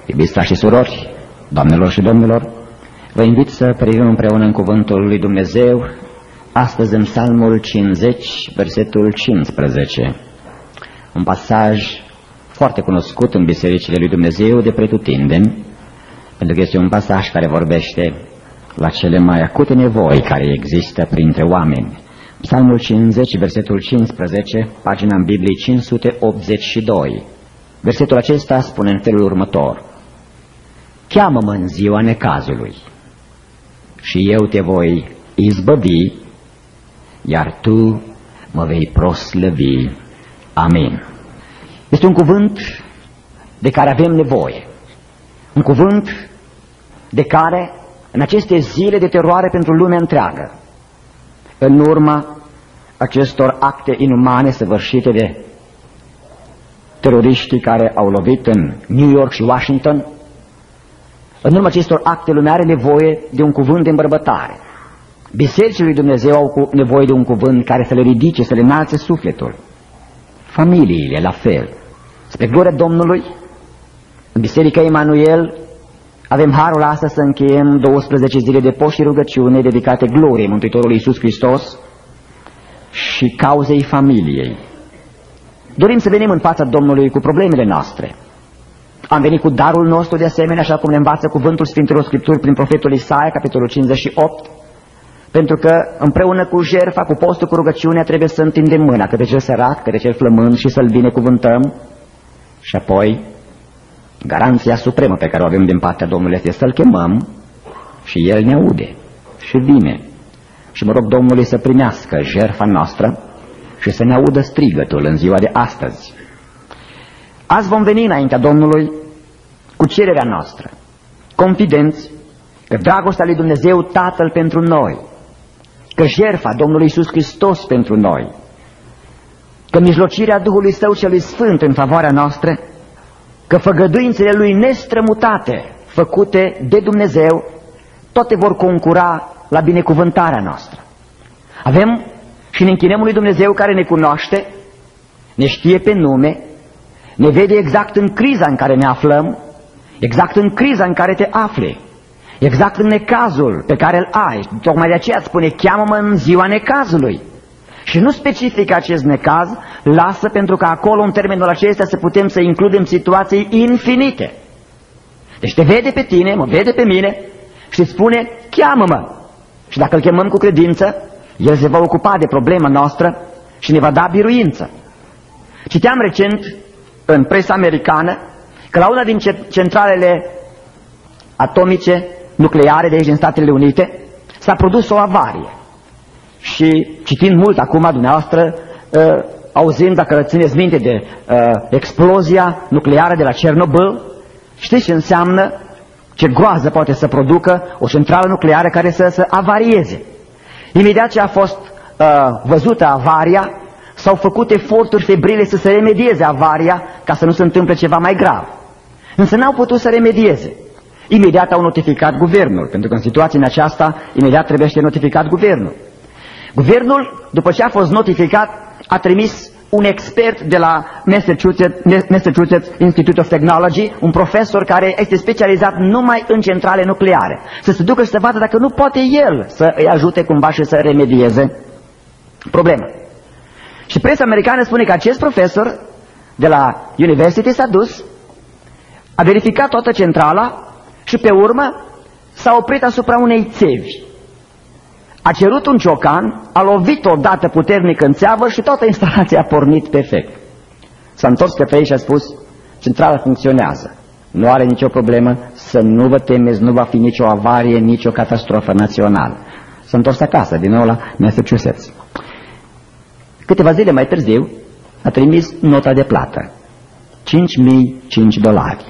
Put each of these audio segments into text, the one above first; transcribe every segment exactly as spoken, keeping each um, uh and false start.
Iubiți frați și surori, doamnelor și domnilor, vă invit să privim împreună în cuvântul lui Dumnezeu, astăzi în Psalmul cincizeci, versetul cincisprezece, un pasaj foarte cunoscut în bisericile lui Dumnezeu de pretutindeni, pentru că este un pasaj care vorbește la cele mai acute nevoi care există printre oameni. Psalmul cincizeci, versetul cincisprezece, pagina în Biblie cinci sute optzeci și doi. Versetul acesta spune în felul următor: cheamă-mă în ziua necazului și eu te voi izbăvi, iar tu mă vei proslăvi. Amin. Este un cuvânt de care avem nevoie, un cuvânt de care în aceste zile de teroare pentru lumea întreagă, în urma acestor acte inumane săvârșite de teroriștii care au lovit în New York și Washington, în urma acestor acte lumea are nevoie de un cuvânt de îmbărbătare. Bisericile lui Dumnezeu au nevoie de un cuvânt care să le ridice, să le înalțe sufletul. Familiile la fel. Spre gloria Domnului, în Biserica Emanuel avem harul astăzi să încheiem douăsprezece zile de post și rugăciune dedicate gloriei Mântuitorului Iisus Hristos și cauzei familiei. Dorim să venim în fața Domnului cu problemele noastre. Am venit cu darul nostru de asemenea, așa cum ne învață cuvântul Sfintelor Scripturi prin profetul Isaia, capitolul cincizeci și opt, pentru că împreună cu jertfa, cu postul, cu rugăciunea, trebuie să întindem mâna către cel sărac, către cel flămând și să-l binecuvântăm. Și apoi, garanția supremă pe care o avem din partea Domnului este să-l chemăm și el ne aude și vine. Și mă rog Domnului să primească jertfa noastră și să ne audă strigătul în ziua de astăzi. Azi vom veni înaintea Domnului cu cererea noastră, confidenți că dragostea lui Dumnezeu Tatăl pentru noi, că jertfa Domnului Iisus Hristos pentru noi, că mijlocirea Duhului Său celui Sfânt în favoarea noastră, că făgăduințele Lui nestrămutate, făcute de Dumnezeu, toate vor concura la binecuvântarea noastră. Avem și ne închinăm lui Dumnezeu care ne cunoaște, ne știe pe nume, ne vede exact în criza în care ne aflăm, exact în criza în care te afli, exact în necazul pe care îl ai. Tocmai de aceea spune, cheamă-mă în ziua necazului. Și nu specifică acest necaz, lasă pentru că acolo, în termenul acesta, să putem să includem situații infinite. Deci te vede pe tine, mă vede pe mine și spune, cheamă-mă. Și dacă îl chemăm cu credință, el se va ocupa de problema noastră și ne va da biruință. Citeam recent în presa americană că la una din centralele atomice nucleare de aici din Statele Unite s-a produs o avarie. Și citind mult acum dumneavoastră, uh, auzind, dacă țineți minte, de uh, explozia nucleară de la Chernobyl, știți ce înseamnă, ce groază poate să producă o centrală nucleară care să, să avarieze. Imediat ce a fost uh, văzută avaria, s-au făcut eforturi febrile să se remedieze avaria ca să nu se întâmple ceva mai grav. Însă n-au putut să remedieze. Imediat au notificat guvernul, pentru că în situația aceasta, imediat trebuie să notificat guvernul. Guvernul, după ce a fost notificat, a trimis un expert de la Massachusetts, Massachusetts Institute of Technology, un profesor care este specializat numai în centrale nucleare, să se ducă și să vadă dacă nu poate el să îi ajute cumva și să remedieze problema. Și presa americană spune că acest profesor de la University s-a dus, a verificat toată centrala și pe urmă s-a oprit asupra unei țevi. A cerut un ciocan, a lovit odată puternic în țeavă și toată instalația a pornit perfect. S-a întors către ei și a spus, centrala funcționează, nu are nicio problemă, să nu vă temeți, nu va fi nicio avarie, nicio catastrofă națională. S-a întors acasă, din nou la Massachusetts. Câteva zile mai târziu a trimis nota de plată, cinci mii cinci dolari.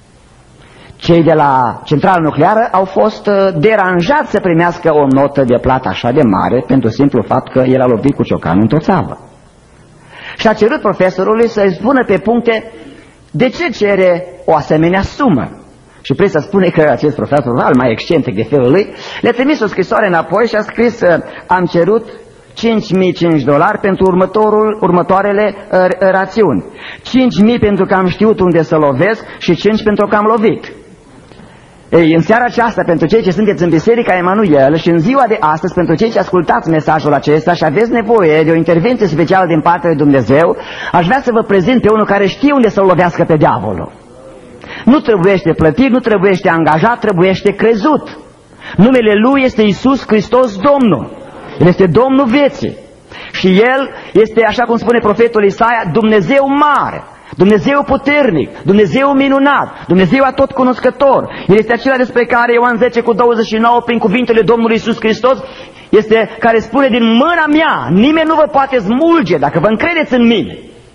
Cei de la centrala nucleară au fost deranjați să primească o notă de plată așa de mare pentru simplu fapt că el a lovit cu ciocanul într-o țeavă. Și a cerut profesorului să-i spună pe puncte de ce cere o asemenea sumă. Și presa spune că acest profesor, al mai excentric de felul lui, le-a trimis o scrisoare înapoi și a scris, am cerut cinci mii cinci dolari pentru următorul, următoarele uh, rațiuni, cinci mii pentru că am știut unde să lovesc și cinci pentru că am lovit. Ei, în seara aceasta, pentru cei ce sunteți în Biserica Emanuel și în ziua de astăzi, pentru cei ce ascultați mesajul acesta și aveți nevoie de o intervenție specială din partea lui Dumnezeu, aș vrea să vă prezint pe unul care știe unde să-l lovească pe diavolul. Nu trebuiește plătit, nu trebuiește angajat, trebuiește crezut. Numele Lui este Iisus Hristos Domnul. El este Domnul vieții. Și El este, așa cum spune profetul Isaia, Dumnezeu mare, Dumnezeu puternic, Dumnezeu minunat, Dumnezeu atotcunoscător. El este acela despre care Ioan zece cu douăzeci și nouă, prin cuvintele Domnului Iisus Hristos, este care spune: din mâna mea nimeni nu vă poate smulge dacă vă încredeți în mine.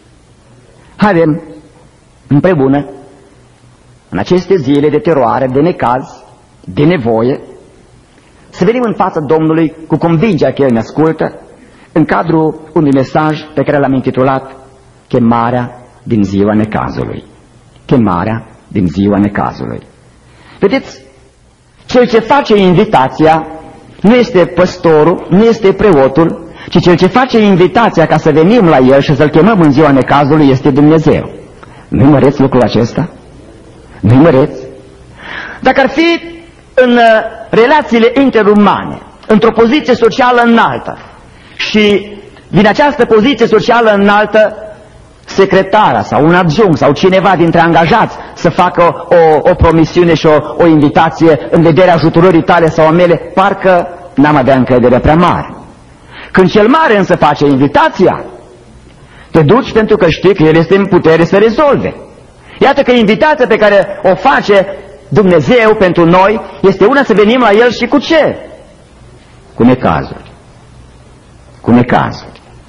Haidem împreună, în aceste zile de teroare, de necaz, de nevoie, să venim în fața Domnului cu convingerea că El ne ascultă, în cadrul unui mesaj pe care l-am intitulat Chemarea din ziua necazului. Chemarea din ziua necazului. Vedeți, cel ce face invitația nu este păstorul, nu este preotul, ci cel ce face invitația ca să venim la El și să-L chemăm în ziua necazului este Dumnezeu. Nu-i măreți lucrul acesta? Nu-i măreți? Dacă ar fi în relațiile interumane, într-o poziție socială înaltă, și din această poziție socială înaltă secretara sau un adjunct sau cineva dintre angajați să facă o, o promisiune și o, o invitație în vederea ajutorării tale sau a mele, parcă n-am avea încredere prea mare. Când cel mare însă face invitația, te duci pentru că știi că El este în putere să rezolve. Iată că invitația pe care o face Dumnezeu pentru noi este una să venim la El și cu ce? Cu necazuri. Cu necazuri.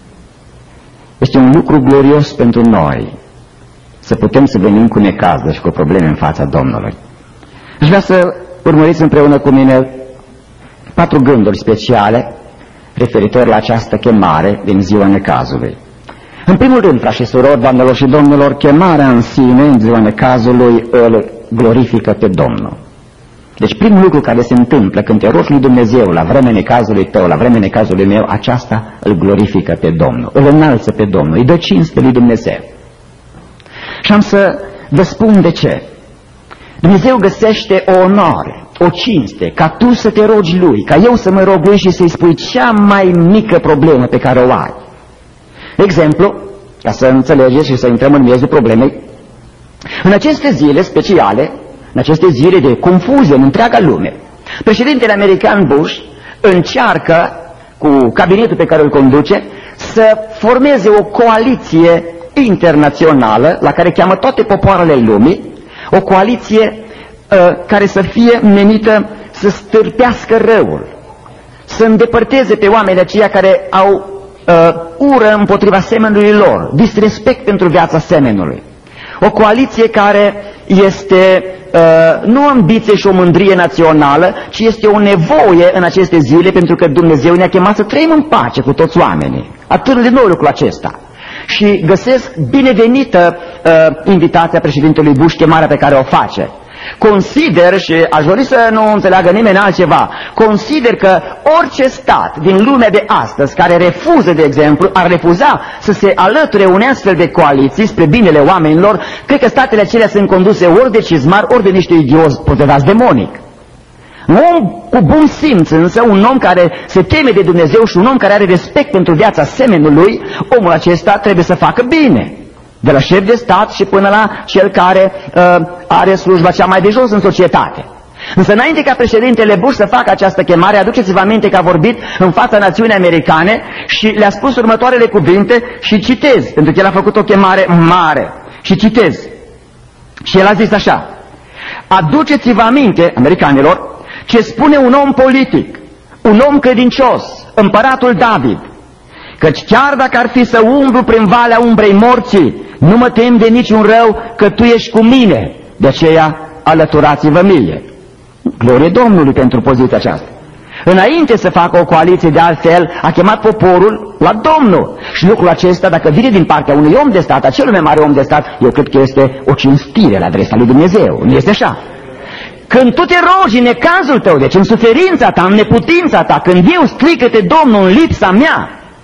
Este un lucru glorios pentru noi să putem să venim cu necazuri și cu probleme în fața Domnului. Aș vrea să urmăriți împreună cu mine patru gânduri speciale referitor la această chemare din ziua necazului. În primul rând, frați și surori, doamnelor și domnilor, chemarea în sine în ziua necazului îl glorifică pe Domnul. Deci primul lucru care se întâmplă când te rogi lui Dumnezeu la vremea necazului tău, la vremea necazului meu, aceasta îl glorifică pe Domnul, îl înalță pe Domnul, îi dă cinste lui Dumnezeu. Și am să vă spun de ce. Dumnezeu găsește o onoare, o cinste, ca tu să te rogi Lui, ca eu să mă rog Lui și să-i spui cea mai mică problemă pe care o ai. De exemplu, ca să înțelegeți și să intrăm în miezul problemei, în aceste zile speciale, în aceste zile de confuzie în întreaga lume, președintele american Bush încearcă, cu cabinetul pe care îl conduce, să formeze o coaliție internațională la care cheamă toate popoarele lumii, o coaliție uh, care să fie menită să stârpească răul, să îndepărteze pe oamenii aceia care au uh, ură împotriva semenului lor, disrespect pentru viața semenului. O coaliție care este uh, nu ambiție și o mândrie națională, ci este o nevoie în aceste zile, pentru că Dumnezeu ne-a chemat să trăim în pace cu toți oamenii. Atât de nou lucrul acesta. Și găsesc binevenită uh, invitația președintelui Bush, chemarea pe care o face. Consider, și aș dori să nu înțeleagă nimeni altceva, consider că orice stat din lumea de astăzi care refuză, de exemplu, ar refuza să se alăture unei astfel de coaliții spre binele oamenilor, cred că statele acelea sunt conduse ori de cizmar, ori de niște idioți protedați demonic. Un om cu bun simț, însă, un om care se teme de Dumnezeu și un om care are respect pentru viața semenului, omul acesta trebuie să facă bine. De la șef de stat și până la cel care uh, are slujba cea mai de jos în societate. Însă înainte ca președintele Bush să facă această chemare, aduceți-vă aminte că a vorbit în fața națiunii americane și le-a spus următoarele cuvinte și citez, pentru că el a făcut o chemare mare. Și citez. Și el a zis așa: aduceți-vă aminte, americanilor, ce spune un om politic, un om credincios, împăratul David, căci chiar dacă ar fi să umblu prin valea umbrei morții, nu mă tem de niciun rău, că Tu ești cu mine, de aceea alăturați-vă mie. Glorie Domnului pentru poziția aceasta. Înainte să facă o coaliție de altfel, a chemat poporul la Domnul. Și lucrul acesta, dacă vine din partea unui om de stat, acel mai mare om de stat, eu cred că este o cinstire la adresa lui Dumnezeu. Nu este așa? Când tu te rogi în necazul tău, deci în suferința ta, în neputința ta, când eu strigă-te Domnul în lipsa mea,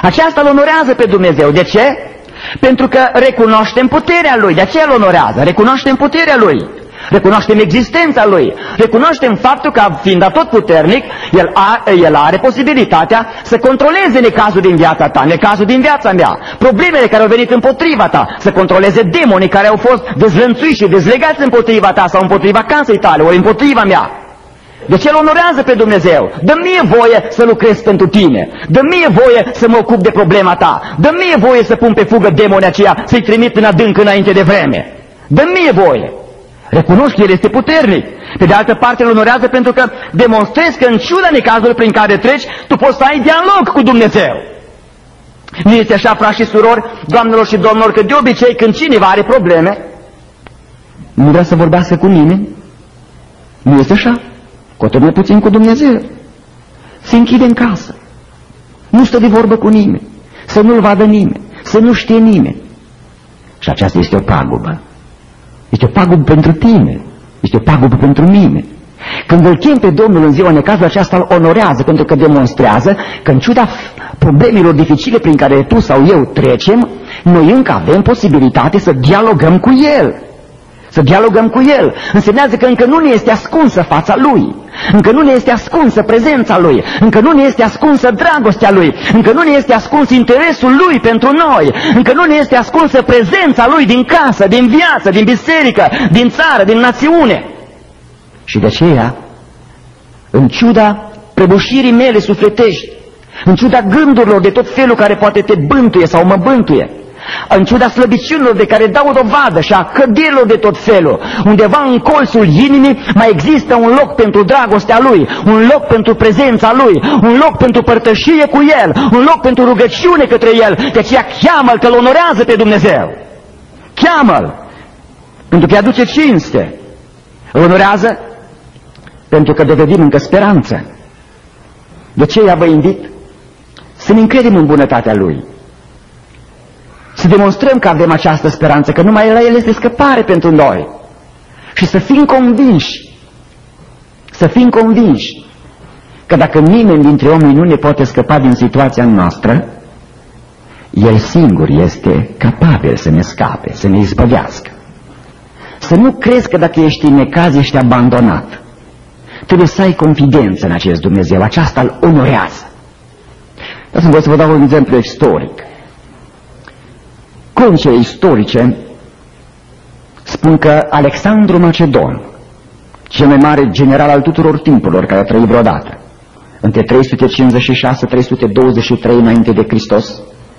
Aceasta îl onorează pe Dumnezeu. De ce? Pentru că recunoaștem puterea Lui, de aceea îl onorează. Recunoaștem puterea Lui, recunoaștem existența Lui, recunoaștem faptul că, fiind atotputernic, El, a, El are posibilitatea să controleze necazul din viața ta, necazul din viața mea, problemele care au venit împotriva ta, să controleze demonii care au fost dezlănțuiți și dezlegați împotriva ta sau împotriva casei tale, ori împotriva mea. Deci El onorează pe Dumnezeu. Dă mie voie să lucrez pentru tine. Dă mie voie să mă ocup de problema ta. Dă mie voie să pun pe fugă demonii aceia, să-i trimit în adânc înainte de vreme. Dă mie voie. Recunosc că El este puternic. Pe de altă parte îl onorează pentru că demonstrezi că în ciuda necazului prin care treci, tu poți să ai dialog cu Dumnezeu. Nu este așa, frați și surori, doamnelor și domnilor, că de obicei când cineva are probleme, nu vrea să vorbească cu nimeni? Nu este așa? Cu atât mai puțin cu Dumnezeu. Se închide în casă. Nu stă de vorbă cu nimeni. Să nu-l vadă nimeni. Să nu știe nimeni. Și aceasta este o pagubă. Este o pagubă pentru tine. Este o pagubă pentru mine. Când îl chem pe Domnul în ziua necazului, aceasta îl onorează, pentru că demonstrează că în ciuda problemelor dificile prin care tu sau eu trecem, noi încă avem posibilitate să dialogăm cu El. Să dialogăm cu El. Însemnează că încă nu ne este ascunsă fața Lui. Încă nu ne este ascunsă prezența Lui. Încă nu ne este ascunsă dragostea Lui. Încă nu ne este ascuns interesul Lui pentru noi. Încă nu ne este ascunsă prezența Lui din casă, din viață, din biserică, din țară, din națiune. Și de aceea, în ciuda prăbușirii mele sufletești, în ciuda gândurilor de tot felul care poate te bântuie sau mă bântuie, în ciuda slăbiciunilor de care dau dovadă și a căderilor de tot felul, undeva în colțul inimii mai există un loc pentru dragostea Lui, un loc pentru prezența Lui, un loc pentru părtășie cu El, un loc pentru rugăciune către El. De aceea cheamă-L, că îl onorează pe Dumnezeu. Cheamă-L, pentru că îi aduce cinste. Îl onorează pentru că dovedim încă speranță. De aceea vă invit să ne încredem în bunătatea Lui. Să demonstrăm că avem această speranță, că numai la El este scăpare pentru noi. Și să fim convinși, să fim convinși că dacă nimeni dintre oameni nu ne poate scăpa din situația noastră, El singur este capabil să ne scape, să ne izbăvească. Să nu crezi că dacă ești în necaz, ești abandonat. Trebuie să ai confidență în acest Dumnezeu, aceasta îl onorează. Dați-mi voi să vă dau un exemplu istoric. Cronicile istorice spun că Alexandru Macedon, cel mai mare general al tuturor timpurilor care a trăit vreodată, între trei sute cincizeci și șase - trei sute douăzeci și trei înainte de Hristos,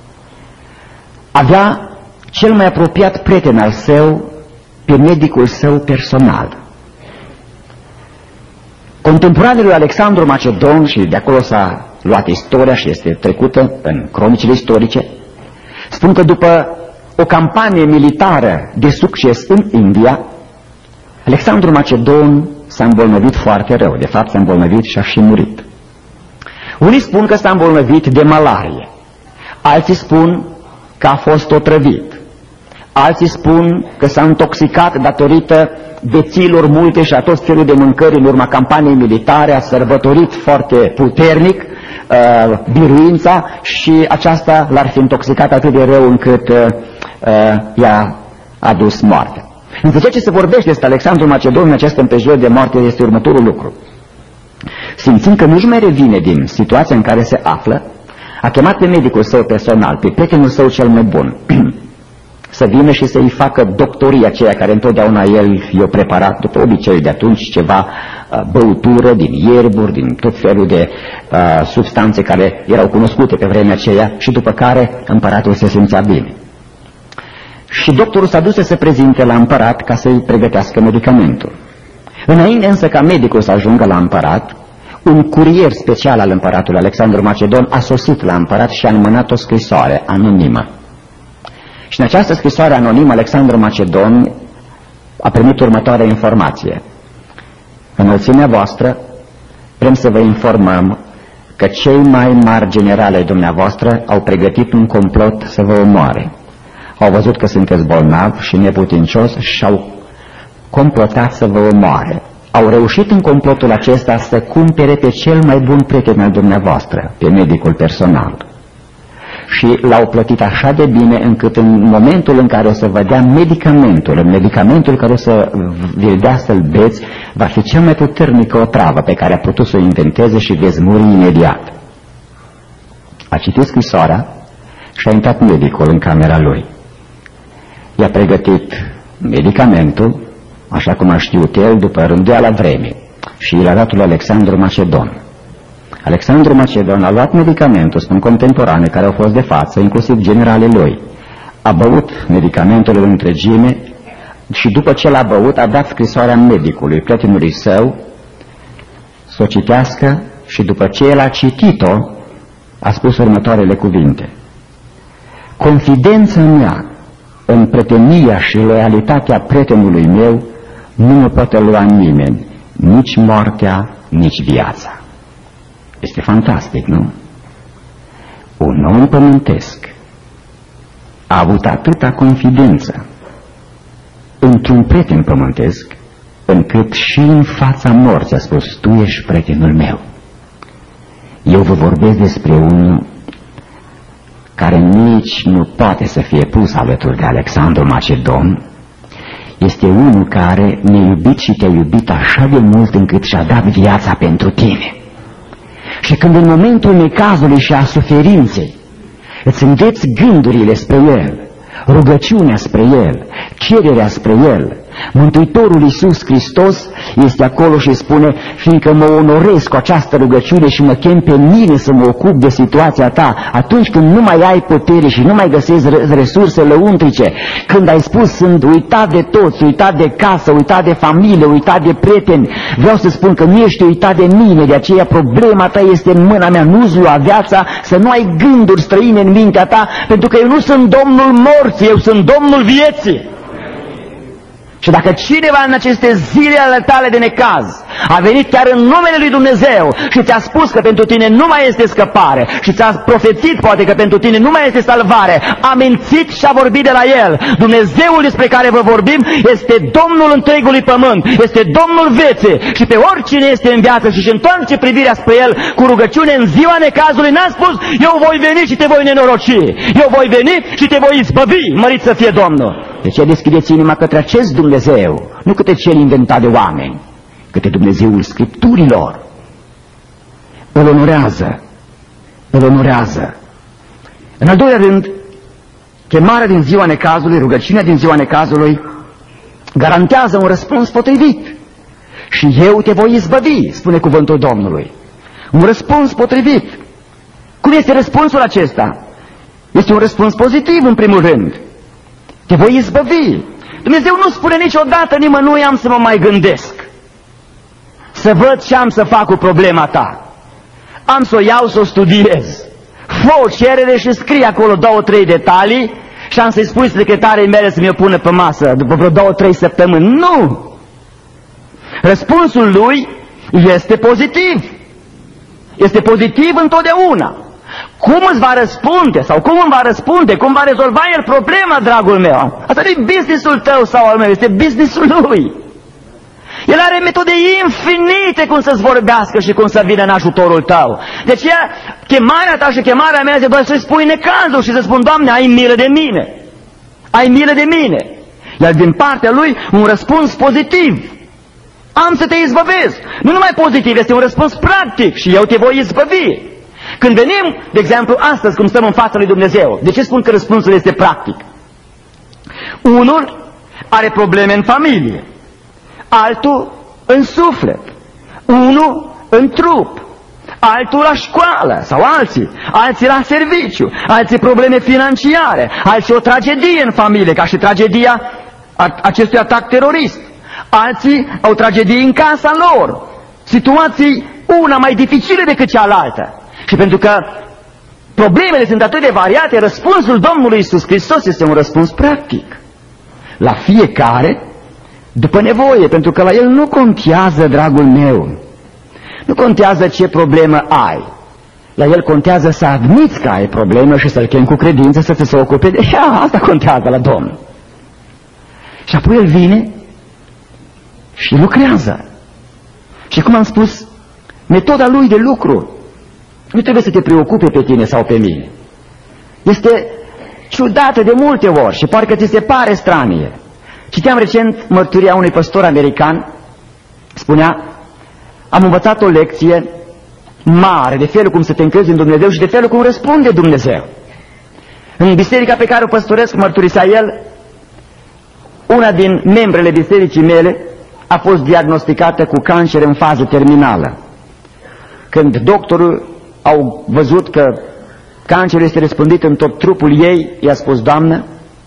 avea cel mai apropiat prieten al său pe medicul său personal. Contemporanele lui Alexandru Macedon, și de acolo s-a luat istoria și este trecută în cronicile istorice, spun că după o campanie militară de succes în India, Alexandru Macedon s-a îmbolnăvit foarte rău. De fapt s-a îmbolnăvit și a și murit. Unii spun că s-a îmbolnăvit de malarie, alții spun că a fost otrăvit, alții spun că s-a intoxicat datorită beților multe și a tot felul de mâncări în urma campaniei militare, a sărbătorit foarte puternic uh, biruința și aceasta l-ar fi intoxicat atât de rău încât uh, uh, i-a adus moartea. Însă ceea ce se vorbește despre Alexandru Macedon în această împrejurare de moarte este următorul lucru. Simțind că nu-și mai revine din situația în care se află, a chemat pe medicul său personal, pe prietenul său cel mai bun, să vină și să-i facă doctoria aceea care întotdeauna el i-a preparat după obiceiul de atunci, ceva uh, băutură din ierburi, din tot felul de uh, substanțe care erau cunoscute pe vremea aceea și după care împăratul se simțea bine. Și doctorul s-a dus să se prezinte la împărat ca să-i pregătească medicamentul. Înainte însă ca medicul să ajungă la împărat, un curier special al împăratului Alexandru Macedon a sosit la împărat și a înmânat o scrisoare anonimă. Și în această scrisoare anonimă, Alexandru Macedon a primit următoarea informație. Înălțimea voastră, vrem să vă informăm că cei mai mari generali ai dumneavoastră au pregătit un complot să vă omoare. Au văzut că sunteți bolnav și neputincios și au complotat să vă omoare. Au reușit în complotul acesta să cumpere pe cel mai bun prieten al dumneavoastră, pe medicul personal. și l-au plătit așa de bine încât în momentul în care o să vă dea medicamentul, în medicamentul care o să vi-l dea să-l beți, va fi cea mai puternică otravă pe care a putut să o inventeze și veți muri imediat. A citit scrisoarea și a intrat medicul în camera lui. I-a pregătit medicamentul, așa cum a știut el, după rânduiala vremii, și i l-a dat lui Alexandru Macedon. Alexandru Macedon a luat medicamentul, spun contemporane care au fost de față, inclusiv generalii lui. A băut medicamentul în întregime și după ce l-a băut a dat scrisoarea medicului, prietenului său, să o citească și după ce el a citit-o, a spus următoarele cuvinte. Confidența mea în prietenia și loialitatea prietenului meu nu mă poate lua nimeni, nici moartea, nici viața. Este fantastic, nu? Un om pământesc a avut atâta confidență într-un prieten pământesc, încât și în fața morții a spus, tu ești prietenul meu. Eu vă vorbesc despre unul care nici nu poate să fie pus alături de Alexandru Macedon. Este unul care ne-a iubit și te-a iubit așa de mult încât și-a dat viața pentru tine. Și când în momentul necazului și a suferinței îți înveți gândurile spre El, rugăciunea spre El, cererea spre El, Mântuitorul Iisus Hristos este acolo și spune, fiindcă mă onorez cu această rugăciune și mă chem pe mine să mă ocup de situația ta, atunci când nu mai ai putere și nu mai găsezi resurse lăuntrice, când ai spus sunt uitat de toți, uitat de casă, uitat de familie, uitat de prieteni, vreau să spun că nu ești uitat de mine, de aceea problema ta este în mâna mea, nu-ți lua viața, să nu ai gânduri străine în mintea ta, pentru că eu nu sunt Domnul morții, eu sunt Domnul vieții. Și dacă cineva în aceste zile ale tale de necaz a venit chiar în numele lui Dumnezeu și ți-a spus că pentru tine nu mai este scăpare și ți-a profețit poate că pentru tine nu mai este salvare, a mințit și a vorbit de la El. Dumnezeul despre care vă vorbim este Domnul întregului pământ, este Domnul vieții și pe oricine este în viață și își întoarce privirea spre El cu rugăciune în ziua necazului, n-a spus, eu voi veni și te voi nenoroci, eu voi veni și te voi izbăvi, mărit să fie Domnul. De ce deschideți inima către acest Dumnezeu, nu către cel inventat de oameni, către Dumnezeul Scripturilor? Îl onorează, îl onorează. În al doilea rând, chemarea din ziua necazului, rugăciunea din ziua necazului, garantează un răspuns potrivit. Și eu te voi izbăvi, spune cuvântul Domnului. Un răspuns potrivit. Cum este răspunsul acesta? Este un răspuns pozitiv, în primul rând. Te voi izbăvi. Dumnezeu nu spune niciodată nimănui am să mă mai gândesc, să văd ce am să fac cu problema ta. Am să o iau să o studiez. Fă o cerere și scrie acolo două, trei detalii și am să-i spui secretarei mele să mi-o pună pe masă după vreo două, trei săptămâni. Nu! Răspunsul lui este pozitiv. Este pozitiv întotdeauna. Cum îți va răspunde sau cum îmi va răspunde, cum va rezolva el problema, dragul meu? Asta nu e businessul tău sau al meu, este businessul lui. El are metode infinite cum să-ți vorbească și cum să vină în ajutorul tău. De aceea, chemarea ta și chemarea mea este doar să-i spui necazul și să spun, Doamne, ai milă de mine. Ai milă de mine. Iar din partea lui, un răspuns pozitiv. Am să te izbăvesc. Nu numai pozitiv, este un răspuns practic și eu te voi izbăvi. Când venim, de exemplu, astăzi, cum stăm în fața lui Dumnezeu, de ce spun că răspunsul este practic? Unul are probleme în familie, altul în suflet, unul în trup, altul la școală sau alții, alții la serviciu, alții probleme financiare, alții o tragedie în familie, ca și tragedia acestui atac terorist, alții au tragedie în casa lor, situații una mai dificile decât cealaltă. Și pentru că problemele sunt atât de variate, răspunsul Domnului Iisus Hristos este un răspuns practic. La fiecare, după nevoie, pentru că la El nu contează, dragul meu, nu contează ce problemă ai. La El contează să admiți că ai problemă și să-L chemi cu credință să ți se ocupe de ea. Asta contează la Domnul. Și apoi El vine și lucrează. Și cum am spus, metoda Lui de lucru nu trebuie să te preocupe pe tine sau pe mine. Este ciudată de multe ori și parcă ți se pare stranie. Citeam recent mărturia unui păstor american, spunea: am învățat o lecție mare de felul cum să te încrezi în Dumnezeu și de felul cum răspunde Dumnezeu. În biserica pe care o păstoresc, mărturisea el, una din membrele bisericii mele a fost diagnosticată cu cancer în fază terminală. Când doctorul au văzut că cancerul este răspândit în tot trupul ei, i-a spus: doamnă,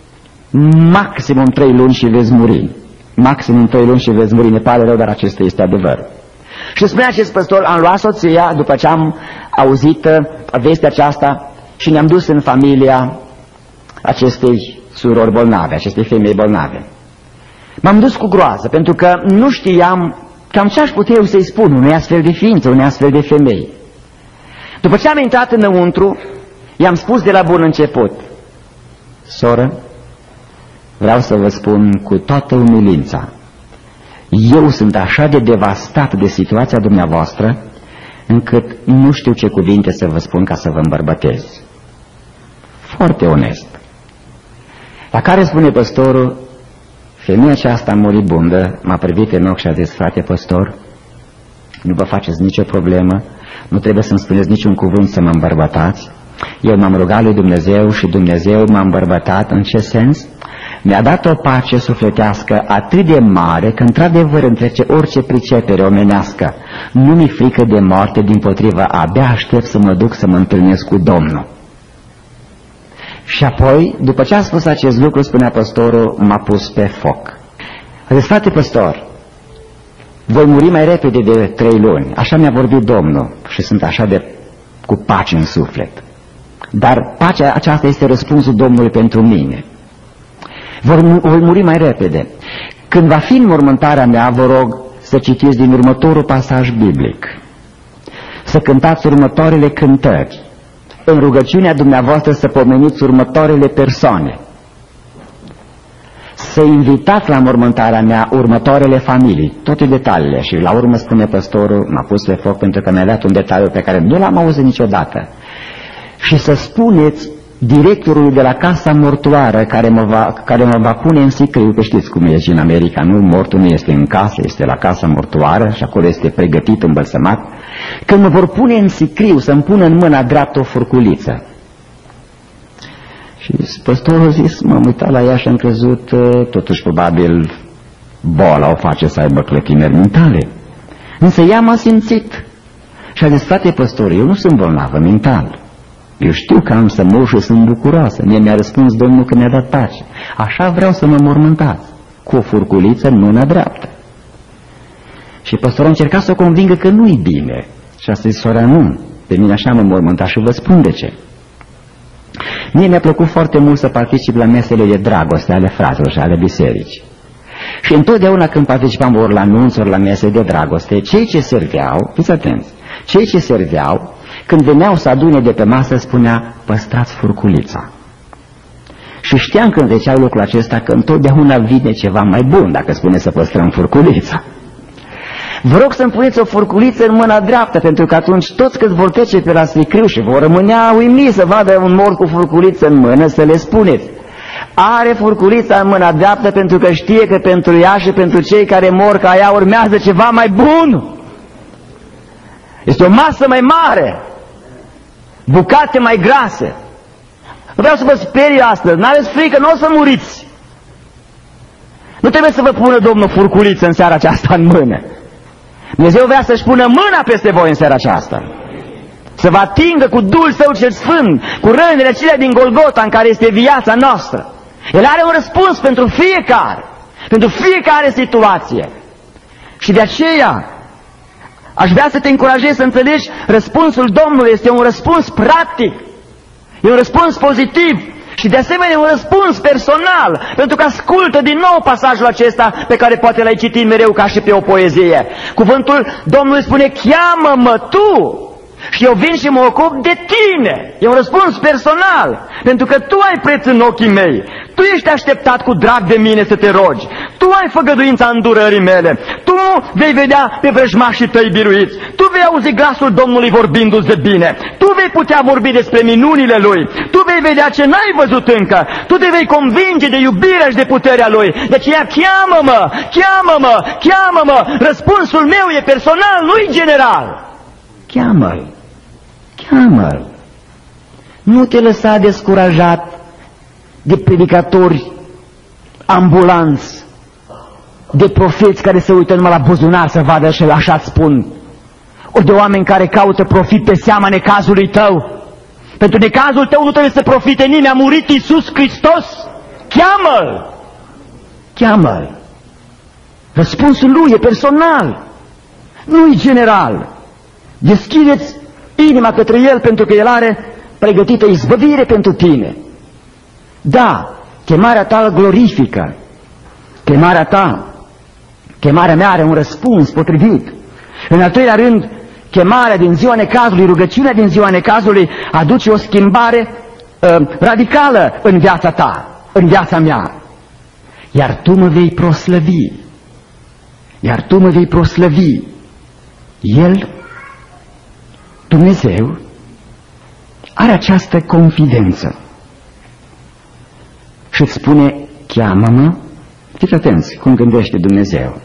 maximum trei luni și veți muri. Maximum trei luni și veți muri. Ne pare rău, dar acesta este adevăr. Și spunea acest păstor: am luat soția după ce am auzit vestea aceasta și ne-am dus în familia acestei surori bolnave, acestei femei bolnave. M-am dus cu groază, pentru că nu știam cam ce aș putea eu să-i spun unei astfel de ființe, unei astfel de femei. După ce am intrat înăuntru, i-am spus de la bun început: soră, vreau să vă spun cu toată umilința, eu sunt așa de devastat de situația dumneavoastră, încât nu știu ce cuvinte să vă spun ca să vă îmbărbătez. Foarte onest. La care spune păstorul: femeia aceasta moribundă m-a privit în ochi și a zis: frate păstor, nu vă faceți nicio problemă, nu trebuie să-mi spuneți niciun cuvânt să mă îmbărbătați. Eu m-am rugat lui Dumnezeu și Dumnezeu m-a îmbărbătat. În ce sens? Mi-a dat o pace sufletească atât de mare că într-adevăr întrece orice pricepere omenească. Nu mi-e frică de moarte, dimpotrivă, abia aștept să mă duc să mă întâlnesc cu Domnul. Și apoi, după ce a spus acest lucru, spunea păstorul, m-a pus pe foc. A zis: frate păstor, voi muri mai repede de trei luni, așa mi-a vorbit Domnul și sunt așa de cu pace în suflet. Dar pacea aceasta este răspunsul Domnului pentru mine. Voi, voi muri mai repede. Când va fi înmormântarea mea, vă rog să citiți din următorul pasaj biblic, să cântați următoarele cântări, în rugăciunea dumneavoastră să pomeniți următoarele persoane, să invitați la mormântarea mea următoarele familii, toate detaliile. Și la urmă spune păstorul, m-a pus pe foc pentru că mi-a dat un detaliu pe care nu l-am auzit niciodată. Și să spuneți directorului de la casa mortuară care mă va, care mă va pune în sicriu, că știți cum e și în America, nu? Mortul nu este în casă, este la casa mortuară și acolo este pregătit, îmbălsămat. Când mă vor pune în sicriu, să-mi pună în mâna dreaptă o furculiță. Și păstorul a zis, m-am uitat la ea și am crezut, totuși probabil boala o face să aibă clătineri mentale. Însă ea m-a simțit și a zis, frate păstor, eu nu sunt bolnavă mental. Eu știu că am să mor și sunt bucuroasă. Mie mi-a răspuns Domnul că mi-a dat pace. Așa vreau să mă mormântați, cu o furculiță în mâna dreaptă. Și păstorul a încercat să o convingă că nu-i bine. Și a zis, sora, nu, pe mine așa mă mormânta și vă spun de ce. Mie mi-a plăcut foarte mult să particip la mesele de dragoste ale fraților și ale bisericii. Și întotdeauna când participam ori la anunț, ori la mese de dragoste, cei ce serveau, fiți atenți, cei ce serveau, când veneau să adune de pe masă, spunea, păstrați furculița. Și știam când zicea lucrul acesta că întotdeauna vine ceva mai bun dacă spune să păstrăm furculița. Vă rog să-mi puneți o furculiță în mâna dreaptă, pentru că atunci toți cât vor trece pe la sicriu și vor rămânea uimiți să vadă un mort cu furculiță în mână, să le spuneți, are furculița în mâna dreaptă pentru că știe că pentru ea și pentru cei care mor ca ea urmează ceva mai bun. Este o masă mai mare, bucate mai grase. Vreau să vă sperii astăzi, n-aveți frică, nu o să muriți. Nu trebuie să vă pună Domnul furculiță în seara aceasta în mână. Dumnezeu vrea să-și pună mâna peste voi în seara aceasta, să vă atingă cu Duhul Său cel Sfânt, cu rănile acelea din Golgota în care este viața noastră. El are un răspuns pentru fiecare, pentru fiecare situație. Și de aceea aș vrea să te încurajez să înțelegi, răspunsul Domnului este un răspuns practic, e un răspuns pozitiv și de asemenea un răspuns personal, pentru că ascultă din nou pasajul acesta pe care poate l-ai citit mereu ca și pe o poezie. Cuvântul Domnului spune, cheamă-mă tu și eu vin și mă ocup de tine. E un răspuns personal, pentru că tu ai preț în ochii mei, tu ești așteptat cu drag de mine să te rogi, tu ai făgăduința îndurării mele, tu tu vei vedea pe vrăjmașii tăi biruiți, tu vei auzi glasul Domnului vorbindu-ți de bine, tu vei putea vorbi despre minunile Lui, tu vei vedea ce n-ai văzut încă, tu te vei convinge de iubirea și de puterea Lui. De aceea cheamă-mă, cheamă-mă, cheamă-mă, răspunsul meu e personal, nu-i general. Cheamă-L, cheamă-L. Nu te lăsa descurajat de predicatori ambulanți, de profeți care se uită numai la buzunar să vadă și așa-ți spun, ori de oameni care caută profit pe seama necazului tău. Pentru necazul tău nu trebuie să profite nimeni, a murit Iisus Hristos. Cheamă-L, cheamă-L. Răspunsul Lui e personal, nu-i general. Deschideți inima către El, pentru că El are pregătită izbăvire pentru tine. Da, chemarea ta îl glorifică, chemarea ta, chemarea mea are un răspuns potrivit. În al treilea rând, chemarea din ziua necazului, rugăciunea din ziua necazului aduce o schimbare uh, radicală în viața ta, în viața mea. Iar tu mă vei proslăvi, iar tu mă vei proslăvi. El, Dumnezeu, are această confidență și îți spune, cheamă-mă. Fiți atenți cum gândește Dumnezeu.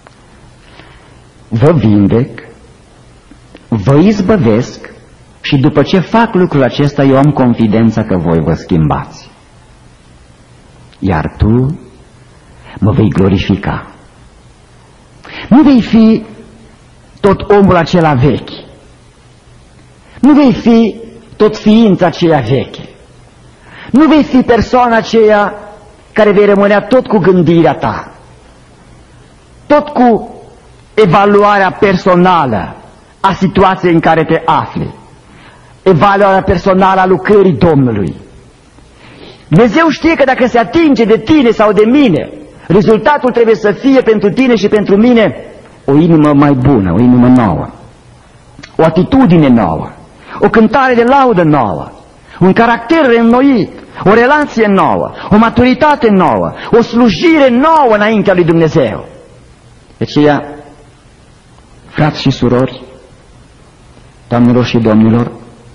Vă vindec, vă izbăvesc și după ce fac lucrul acesta eu am confidența că voi vă schimbați. Iar tu mă vei glorifica. Nu vei fi tot omul acela vechi. Nu vei fi tot ființa aceea veche. Nu vei fi persoana aceea care vei rămânea tot cu gândirea ta, tot cu evaluarea personală a situației în care te afli, evaluarea personală a lucrării Domnului. Dumnezeu știe că dacă se atinge de tine sau de mine, rezultatul trebuie să fie pentru tine și pentru mine o inimă mai bună, o inimă nouă, o atitudine nouă, o cântare de laudă nouă, un caracter reînnoit, o relație nouă, o maturitate nouă, o slujire nouă înaintea lui Dumnezeu. De aceea, frați și surori, doamnelor și domnilor,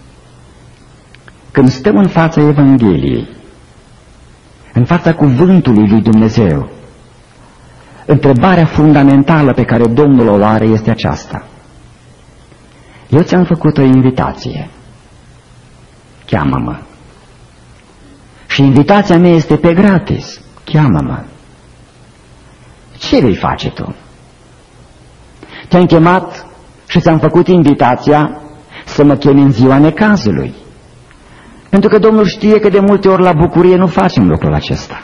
când stăm în fața Evangheliei, în fața cuvântului lui Dumnezeu, întrebarea fundamentală pe care Domnul o are este aceasta. Eu ți-am făcut o invitație. Cheamă-mă. Și invitația mea este pe gratis. Cheamă-mă. Ce vei face tu? Te-am chemat și ți-am făcut invitația să mă chemi în ziua necazului. Pentru că Domnul știe că de multe ori la bucurie nu facem lucrul acesta.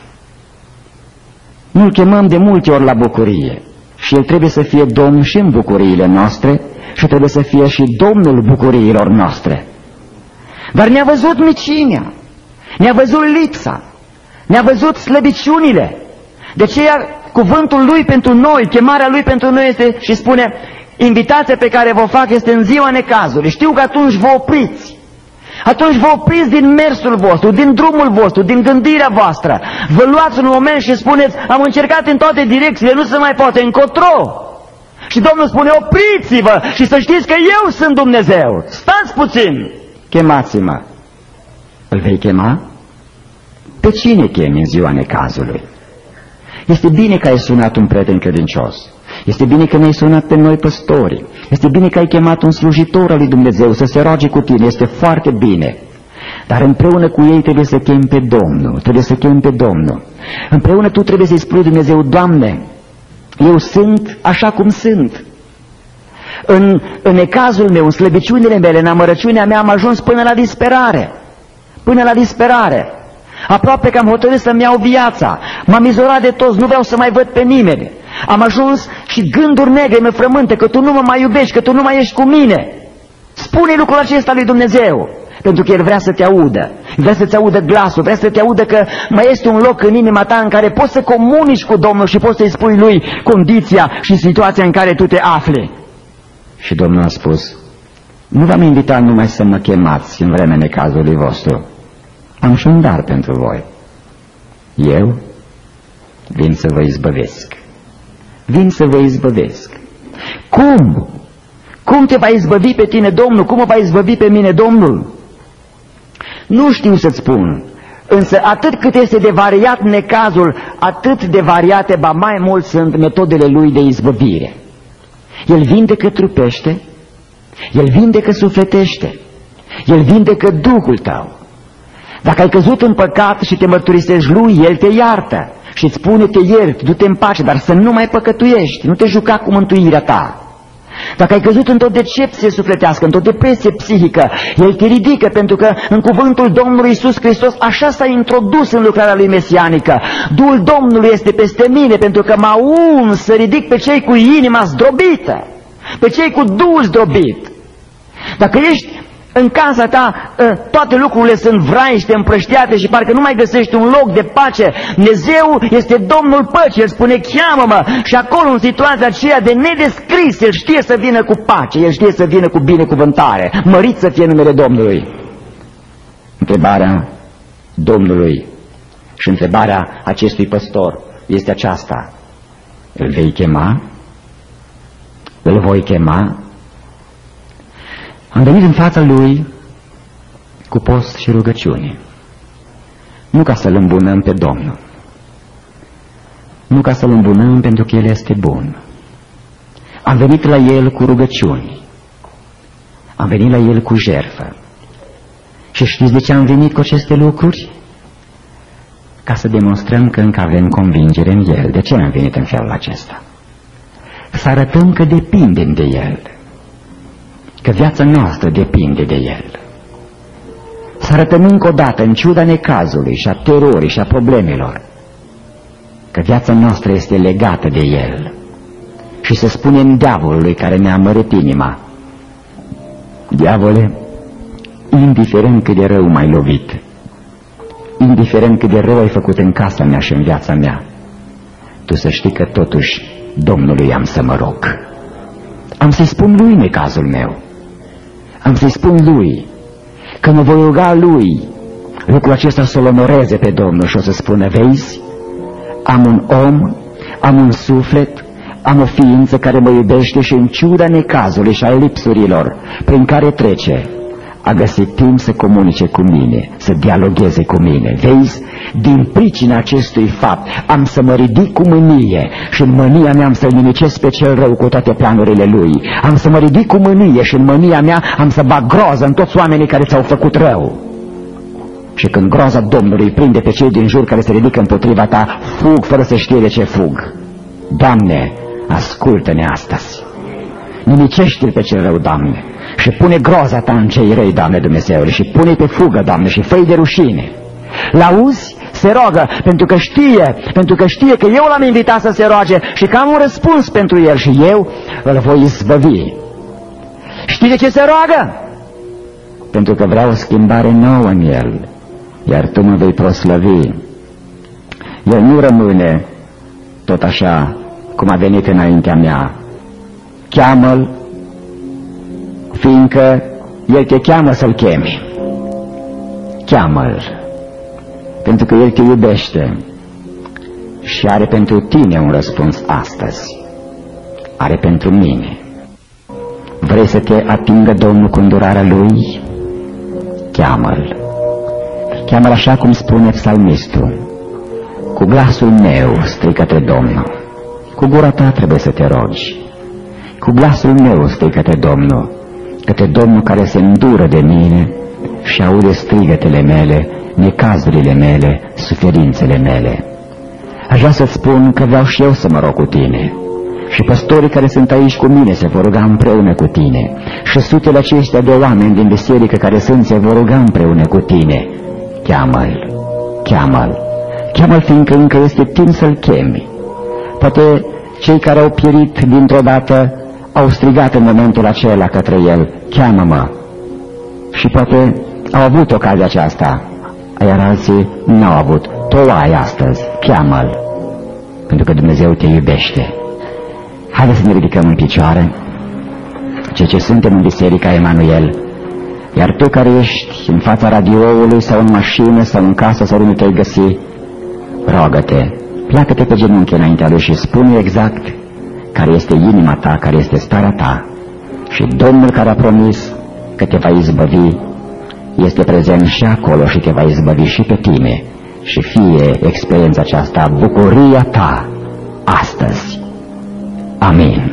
Nu-L chemăm de multe ori la bucurie. Și El trebuie să fie Domn și în bucuriile noastre și trebuie să fie și Domnul bucuriilor noastre. Dar ne-a văzut micimea, ne-a văzut lipsa, ne-a văzut slăbiciunile. De aceea cuvântul Lui pentru noi, chemarea Lui pentru noi este și spune, invitația pe care vă fac este în ziua necazului. Știu că atunci vă opriți. Atunci vă opriți din mersul vostru, din drumul vostru, din gândirea voastră. Vă luați un moment și spuneți, am încercat în toate direcțiile, nu se mai poate, încotro. Și Domnul spune, opriți-vă și să știți că eu sunt Dumnezeu. Stați puțin, chemați-mă. Îl vei chema? Pe cine chemi în ziua necazului? Este bine că ai sunat un prieten credincios. Este bine că ne-ai sunat pe noi păstori. Este bine că ai chemat un slujitor al lui Dumnezeu să se roage cu tine. Este foarte bine. Dar împreună cu ei trebuie să chemi pe Domnul. Trebuie să chemi pe Domnul. Împreună tu trebuie să-i spui Dumnezeu, Doamne, eu sunt așa cum sunt. În, în necazul meu, în slăbiciunile mele, în amărăciunea mea am ajuns până la disperare. Până la disperare. Aproape că am hotărât să-mi iau viața. M-am izolat de toți, nu vreau să mai văd pe nimeni. Am ajuns și gânduri negre mă frământă, că tu nu mă mai iubești, că tu nu mai ești cu mine. Spune lucrul acesta lui Dumnezeu, pentru că El vrea să te audă. Vrea să-ți audă glasul, vrea să te audă că mai este un loc în inima ta în care poți să comunici cu Domnul și poți să-i spui Lui condiția și situația în care tu te afli. Și Domnul a spus, nu v-am invitat numai să mă chemați în vremea necazului vostru. Am și un dar pentru voi. Eu vin să vă izbăvesc. vin să vă izbăvesc. Cum? Cum te va izbăvi pe tine Domnul? Cum mă va izbăvi pe mine Domnul? Nu știu să-ți spun, însă atât cât este de variat necazul, atât de variate, ba mai mult sunt metodele lui de izbăvire. El vindecă trupește, El vindecă sufletește, El vindecă Duhul tău. Dacă ai căzut în păcat și te mărturisești lui, El te iartă și îți spune te iert, du-te în pace, dar să nu mai păcătuiești, nu te juca cu mântuirea ta. Dacă ai căzut într-o decepție sufletească, într-o depresie psihică, El te ridică, pentru că în cuvântul Domnului Iisus Hristos așa s-a introdus în lucrarea Lui mesianică. Duhul Domnului este peste mine, pentru că m-a uns să ridic pe cei cu inima zdrobită, pe cei cu Duhul zdrobit. Dacă ești în casa ta, toate lucrurile sunt vraiște, împrăștiate și parcă nu mai găsești un loc de pace, Dumnezeu este Domnul păcii, El spune cheamă-mă, și acolo în situația aceea de nedescris, El știe să vină cu pace, El știe să vină cu binecuvântare, mărit să fie numele Domnului. Întrebarea Domnului și întrebarea acestui păstor este aceasta: îl vei chema? Îl voi chema? Am venit în fața lui cu post și rugăciune, nu ca să-L îmbunăm pe Domnul, nu ca să-L îmbunăm pentru că El este bun. Am venit la El cu rugăciuni, am venit la El cu jertfă. Și știți de ce am venit cu aceste lucruri? Ca să demonstrăm că încă avem convingere în El. De ce am venit în felul acesta? Să arătăm că depindem de El, că viața noastră depinde de El. Să arătăm încă o dată, în ciuda necazului și a terorii și a problemelor, că viața noastră este legată de El. Și să spunem diavolului care ne-a amărât inima: diavole, indiferent cât de rău m-ai lovit, indiferent cât de rău ai făcut în casa mea și în viața mea, tu să știi că totuși Domnului am să mă rog. Am să-i spun lui necazul meu, am să-i spun lui că mă voi ruga lui. Lucrul acesta să-l onoreze pe Domnul și o să spună: vezi, am un om, am un suflet, am o ființă care mă iubește și în ciuda necazului și a lipsurilor prin care trece, a găsit timp să comunice cu mine, să dialogueze cu mine. Vezi, din pricina acestui fapt am să mă ridic cu mânie și în mânia mea am să-l nimicesc pe cel rău cu toate planurile lui. Am să mă ridic cu mânie și în mânia mea am să bag groză în toți oamenii care ți-au făcut rău. Și când groaza Domnului prinde pe cei din jur care se ridică împotriva ta, fug fără să știe de ce fug. Doamne, ascultă-ne astăzi. Nimicește-l pe cel rău, Doamne, și pune groaza ta în cei răi, Doamne Dumnezeule, și pune-i pe fugă, Doamne, și fă-i de rușine. L-auzi? Se roagă, pentru că știe, pentru că știe că eu l-am invitat să se roage și că am un răspuns pentru el și eu îl voi izbăvi. Știi de ce se roagă? Pentru că vreau o schimbare nouă în el, iar tu mă vei proslăvi. El nu rămâne tot așa cum a venit înaintea mea. Cheamă-l, fiindcă El te cheamă să-L chemi. Cheamă-L, pentru că El te iubește și are pentru tine un răspuns astăzi. Are pentru mine. Vrei să te atingă Domnul cu îndurarea Lui? Cheamă-L. Cheamă-L așa cum spune psalmistul: cu glasul meu strigă-te Domnul. Cu gura ta trebuie să te rogi. Cu glasul meu strigă-te Domnul, către Domnul care se îndură de mine și aude strigătele mele, necazurile mele, suferințele mele. Aș vrea să-ți spun că vreau și eu să mă rog cu tine. Și păstorii care sunt aici cu mine se vor ruga împreună cu tine. Și sutele acestea de oameni din biserică care sunt se vor ruga împreună cu tine. Cheamă-l, cheamă-l, cheamă-l, fiindcă încă este timp să-l chemi. Poate cei care au pierit dintr-o dată au strigat în momentul acela către el: cheamă-mă. Și poate au avut ocazia aceasta, iar alții n-au avut. Tu o ai astăzi, cheamă-l, pentru că Dumnezeu te iubește. Haideți să ne ridicăm în picioare, cei ce suntem în Biserica Emanuel, iar tu care ești în fața radioului sau în mașină sau în casă sau unde te-ai găsi, roagă-te, pleacă-te pe genunchi înaintea lui și spune exact care este inima ta, care este starea ta, și Domnul care a promis că te va izbăvi este prezent și acolo și te va izbăvi și pe tine, și fie experiența aceasta bucuria ta astăzi. Amin.